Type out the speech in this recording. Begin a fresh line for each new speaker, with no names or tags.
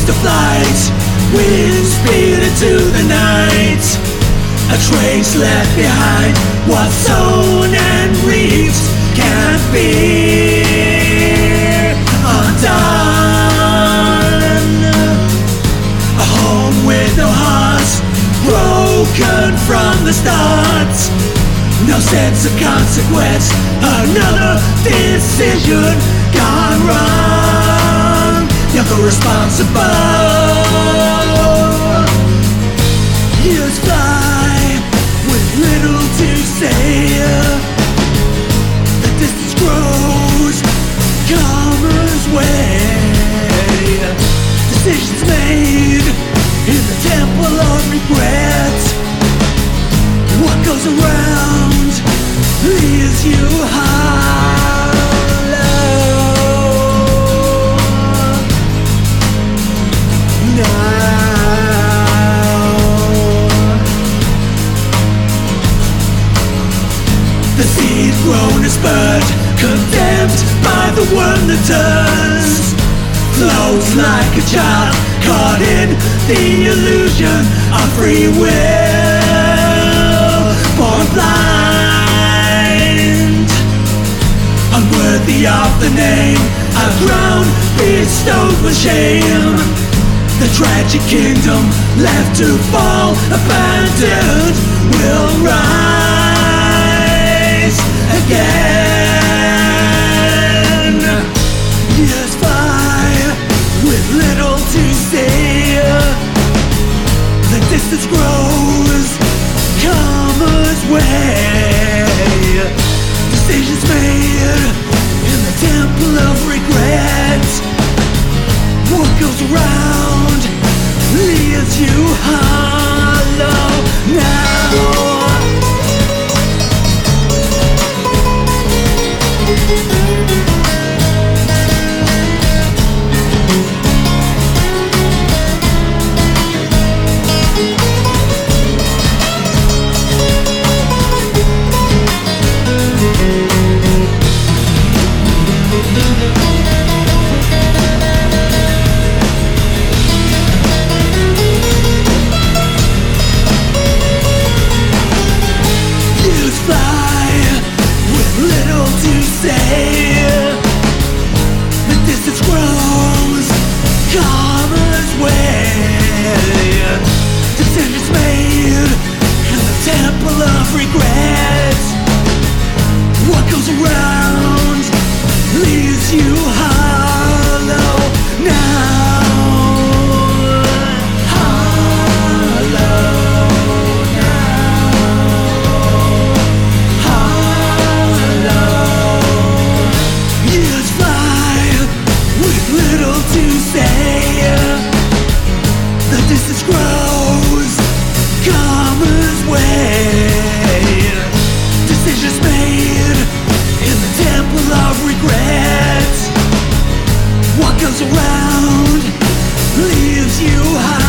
to flight, wind speed into the night. A trace left behind, what's sown and reaped can't be undone. A home with no heart, broken from the start. No sense of consequence, another decision gone wrong. You're responsible. Years fly with little to say. The distance grows, commerce way. Decisions made in the temple of regret. What goes around leaves you hollow. Now the seed grown is burned, condemned by the worm that turns. Flows like a child caught in the illusion of free will. Born blind, unworthy of the name, a crown bestowed with shame. The tragic kingdom left to fall, abandoned, will rise again. Years fly with little to say. The distance grows, commerce way. Decisions made in the temple of regret. What goes around leaves you hollow now. Commerce way. Decisions made in the temple of regret. What goes around leaves you hollow now. Hollow now. Hollow. Years fly with little to say. The distance grows, commerce way. Decisions made in the temple of regret. What goes around leaves you high.